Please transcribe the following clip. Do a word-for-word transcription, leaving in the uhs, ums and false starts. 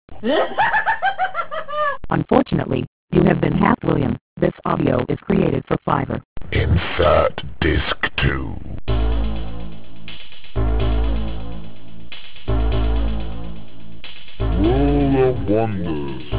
Unfortunately, you have been hacked, William. This audio is created for Fiverr. Insert disc two. World of Wonders.